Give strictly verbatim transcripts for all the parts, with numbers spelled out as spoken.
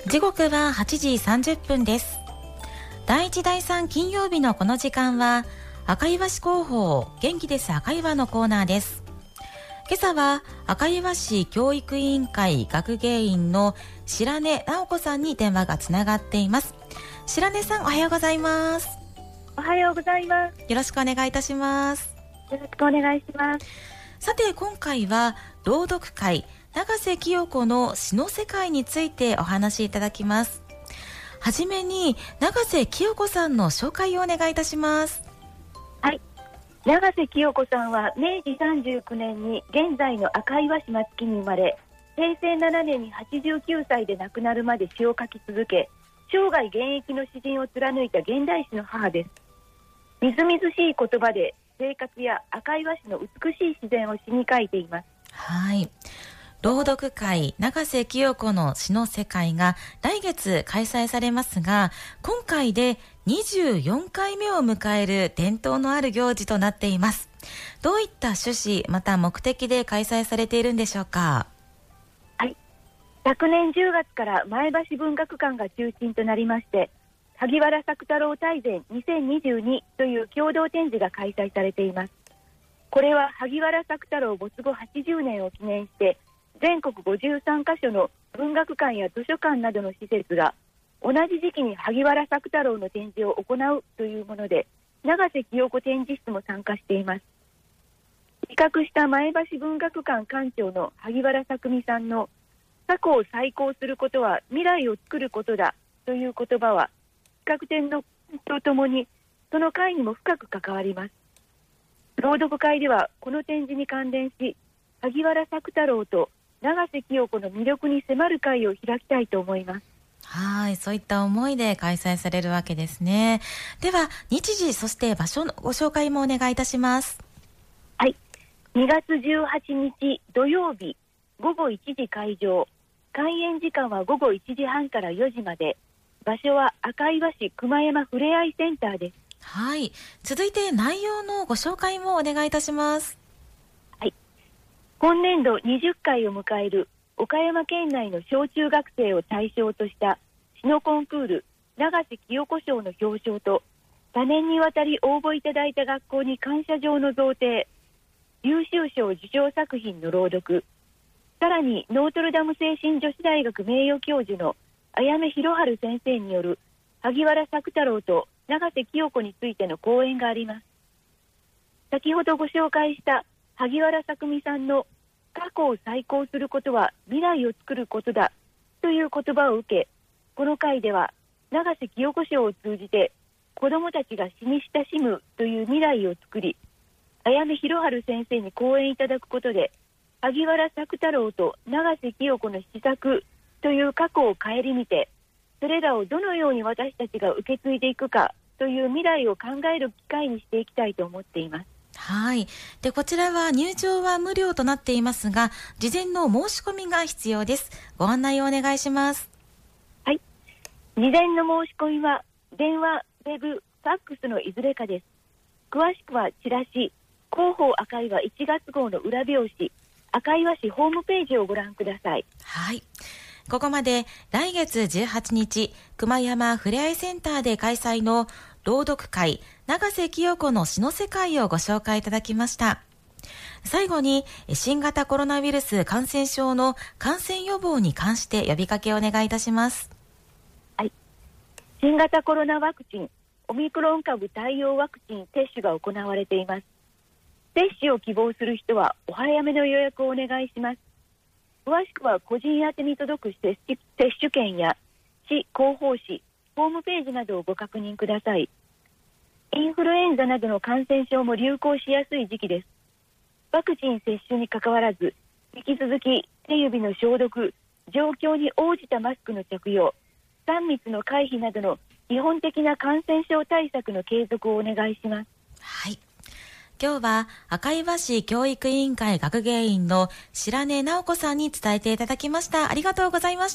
時刻ははちじさんじゅっぷんです。だいいちだいさん金曜日のこの時間は赤岩市広報元気です赤岩のコーナーです。今朝は赤岩市教育委員会学芸員の白根直子さんに電話がつながっています。白根さん、おはようございます。 おはようございます。 よろしくお願いいたします。 よろしくお願いします。 さて、今回は朗読会永瀬清子の詩の世界についてお話しいただきます。はじめに永瀬清子さんの紹介をお願いいたします。 はい、永瀬清子さんはめいじさんじゅうきゅうねんに現在の赤岩市松木に生まれ、へいせいななねんにはちじゅうきゅうさいで亡くなるまで詩を書き続け、生涯現役の詩人を貫いた現代詩の母です。みずみずしい言葉で生活や赤岩市の美しい自然を詩に書いています。 はい、朗読会永瀬清子の詩の世界が来月開催されますが、今回でにじゅうよんかいめを迎える伝統のある行事となっています。どういった趣旨また目的で開催されているんでしょうか。 はい、昨年じゅうがつから前橋文学館が中心となりまして、萩原作太郎大全にせんにじゅうにという共同展示が開催されています。これは萩原作太郎没後はちじゅうねんを記念して全国ごじゅうさんかしょの文学館や図書館などの施設が同じ時期に萩原作太郎の展示を行うというもので、永瀬清子展示室も参加しています。企画した前橋文学館館長の萩原作美さんの過去を再考することは未来を作ることだという言葉は、企画展のとともにその会にも深く関わります。朗読会ではこの展示に関連し、萩原作太郎と永瀬清子の魅力に迫る会を開きたいと思います。 はい、そういった思いで開催されるわけですね。では日時そして場所のご紹介もお願いいたします。 はい、にがつじゅうはちにち土曜日ごごいちじ開場、開演時間はごごいちじはんからよじまで、場所は赤岩市熊山ふれあいセンターです。 はい、続いて内容のご紹介もお願いいたします。 はい、今年度にじゅっかいを迎える岡山県内の小中学生を対象とした詩のコンクール永瀬清子賞の表彰と、多年にわたり応募いただいた学校に感謝状の贈呈、優秀賞受賞作品の朗読、さらにノートルダム精神女子大学名誉教授の綾目博春先生による萩原作太郎と永瀬清子についての講演があります。先ほどご紹介した萩原作美さんの過去を再考することは未来を作ることだという言葉を受け、この会では永瀬清子賞を通じて子どもたちが詩に親しむという未来を作り、綾目博春先生に講演いただくことで、萩原作太郎と永瀬清子の詩作という過去を顧みて、それらをどのように私たちが受け継いでいくかという未来を考える機会にしていきたいと思っています。 はい。で、こちらは入場は無料となっていますが、事前の申し込みが必要です。ご案内をお願いします。 はい。事前の申し込みは電話、ウェブ、ファックスのいずれかです。詳しくはチラシ、広報赤岩いちがつ号の裏表紙、赤岩市ホームページをご覧ください。 はい。ここまで来月じゅうはちにち熊山ふれあいセンターで開催の朗読会永瀬清子の詩の世界をご紹介いただきました。最後に新型コロナウイルス感染症の感染予防に関して呼びかけをお願いいたします。 はい、新型コロナワクチンオミクロン株対応ワクチン接種が行われています。接種を希望する人はお早めの予約をお願いします。詳しくは個人宛てに届く接種、接種券や市広報誌、ホームページなどをご確認ください。インフルエンザなどの感染症も流行しやすい時期です。ワクチン接種にかかわらず、引き続き手指の消毒、状況に応じたマスクの着用、さん密の回避などの基本的な感染症対策の継続をお願いします。 はい。今日は赤岩市教育委員会学芸員の白根直子さんに伝えていただきました。ありがとうございました。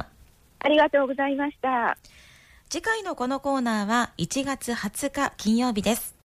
ありがとうございました。 次回のこのコーナーはいちがつはつか金曜日です。